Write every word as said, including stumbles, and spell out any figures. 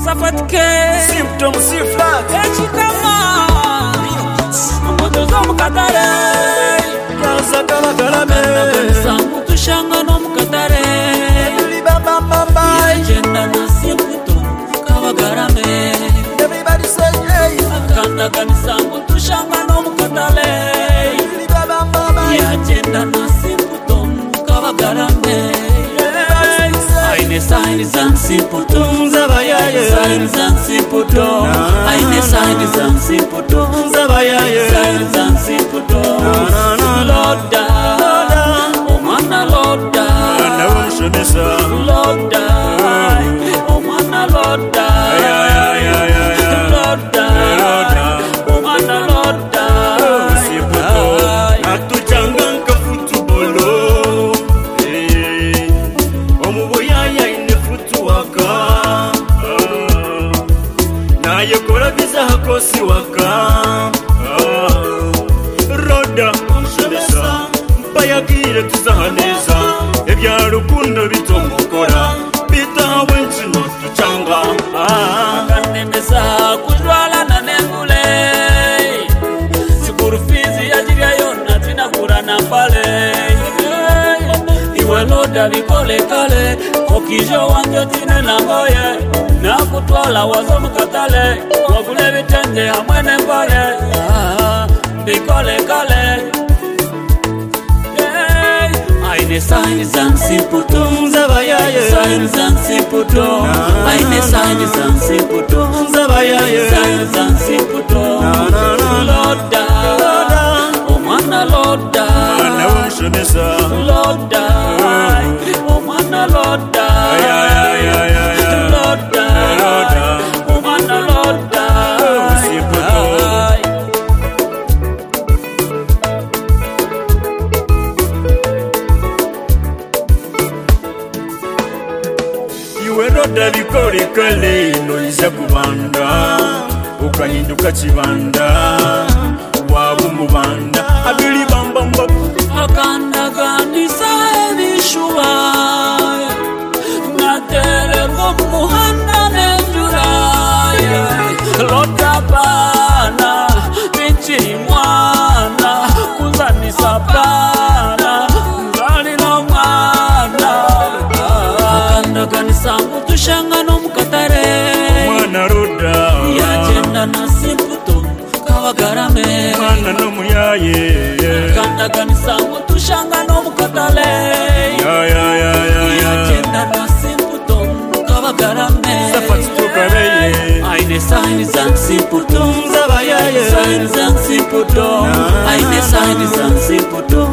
Safatke Symptom C flat Echikama Moto zo mukatare Kaza kala kalame Sangu tushanga no mukatare Bamba bamba Yajenda na simputo kawagarame Everybody say yeah Kanda kanisangu tushanga no mukatare Bamba bamba Yajenda na simputo kawagarame Aine saini zansi puto Zabayaye Saini zansi puto Aine saini zansi puto Zabayaye Saini zansi puto Loda Omana loda Na unshonesa Loda Omana loda Loda Omana loda Atuchanganga futubolo Omuboyaya ine futu waka Na yekora biza hakosi waka Roda unshonesa Bayagire tuzahaneza Ebya rukundo bitomukora Bitawe nchino tuchanga Kanendesa kujwala na nengule Sikuru fizi ya jiria yona tina kura na pale Iwe loda vikole kale Okijo wanjo tine na ngoye Na kutwala wazo mkatale Wagule vitenge hamwene pale Vikole kale Aine saini zansi puto Zabayaye Saini zansi puto Aine saini zansi puto Zabayaye Saini zansi puto Loda Omwana loda Na unshonesa Loda Omwana loda Loda Omwana loda Iwe roda vikore kale inoiza kubanda Ukahinduka chibanda Wabu mubanda Abili bamba mbabu Akanda ganisa ebishuwa Natere muhanda nenjura Loda bana Binchi mwana Kuzanisa bana Ngali no mwana Akanda ganisa mutushanga no mukatare Mwana roda Yajenda na simputo kawagarame Mwana no muyaye Kanda kanisa mutushanga no mukatale Ya ya ya ya ya Yajenda na simputo kawagarame Safati tukareye Aine saini zansi puto Zabayaye Saini zansi puto Aine saini zansi puto